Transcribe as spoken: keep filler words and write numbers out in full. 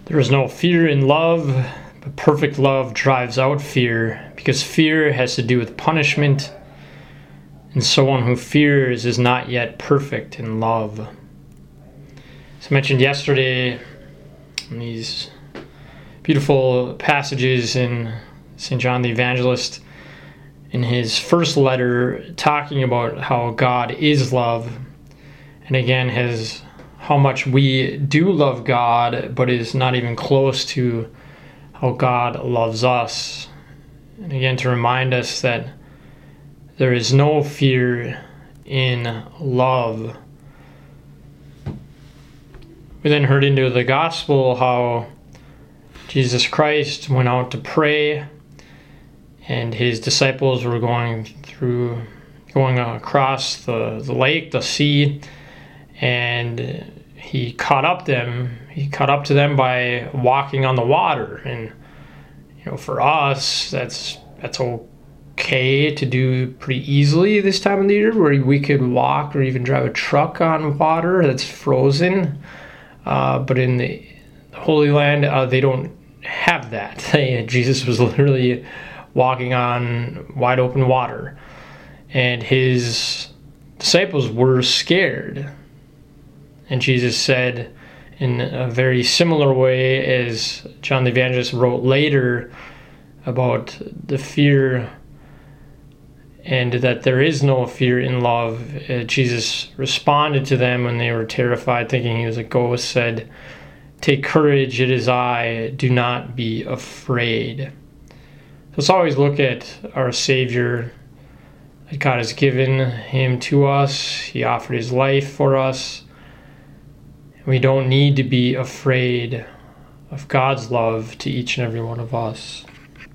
There is no fear in love, but perfect love drives out fear, because fear has to do with punishment, and someone who fears is not yet perfect in love. As I mentioned yesterday, in these beautiful passages in Saint John the Evangelist, in his first letter, talking about how God is love, and again has how much we do love God, but is not even close to how God loves us. And again, to remind us that there is no fear in love. We then heard into the gospel how Jesus Christ went out to pray, and his disciples were going through, going across the, the lake, the sea, and he caught up them. He caught up to them by walking on the water. And you know, for us, that's that's okay to do pretty easily this time of the year, where we could walk or even drive a truck on water that's frozen. Uh, but in the Holy Land, uh, they don't have that. Jesus was literally walking on wide open water, and his disciples were scared. And Jesus said, in a very similar way as John the Evangelist wrote later about the fear, and that there is no fear in love, uh, Jesus responded to them when they were terrified, thinking he was a ghost, said, "Take courage, it is I, do not be afraid." So let's always look at our Savior, that God has given him to us. He offered his life for us. We don't need to be afraid of God's love to each and every one of us.